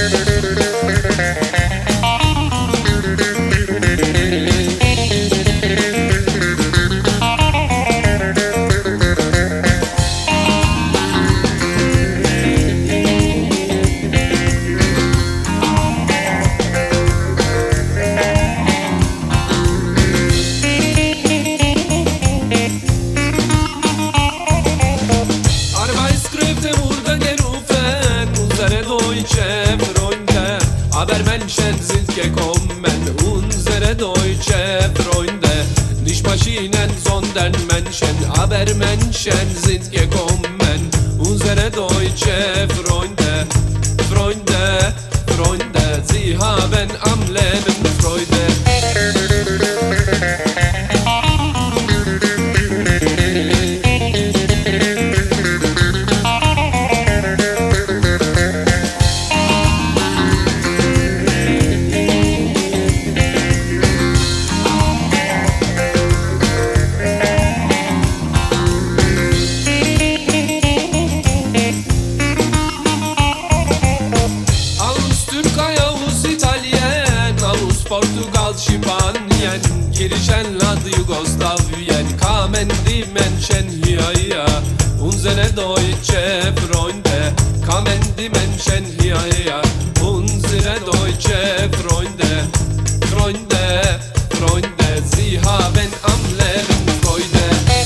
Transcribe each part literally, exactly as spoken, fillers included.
Deutsche Freunde, aber Menschen sind gekommen, unsere deutsche Freunde. Nicht Maschinen, sondern Menschen, aber Menschen sind gekommen, unsere deutsche Freunde. Freunde, Freunde, sie haben am Leben Freude. Portugal, Spanien, Griechenland, Jugoslawien, kamen die Menschen hierher, unsere deutsche Freunde, kamen die Menschen hierher, unsere deutsche Freunde, Freunde, Freunde, sie haben am Leben Freude.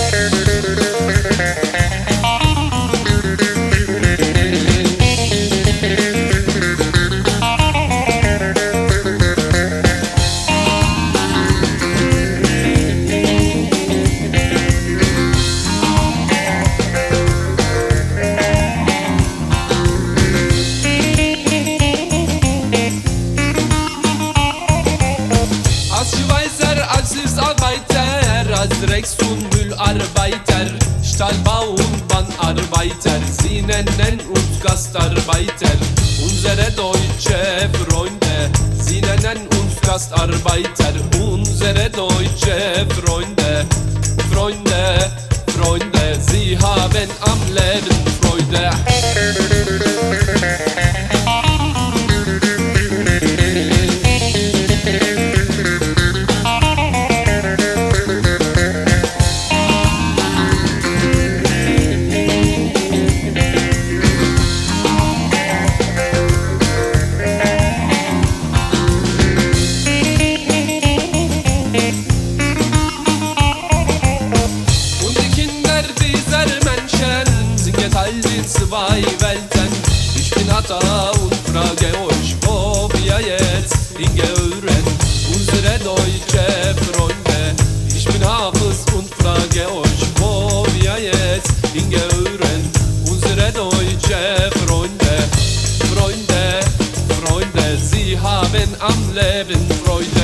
Als Rechts- und Müllarbeiter, Stahlbau- und Bahnarbeiter, sie nennen uns Gastarbeiter, unsere deutsche Freunde, sie nennen uns Gastarbeiter, unsere deutsche Freunde, Freunde, Freunde, sie haben am Leben Freude. Zwei Welten, ich bin Hata und frage euch, wo wir jetzt hingehören, unsere deutsche Freunde. Ich bin Hafiz und frage euch, wo wir jetzt hingehören, unsere deutsche Freunde. Freunde, Freunde, sie haben am Leben Freude.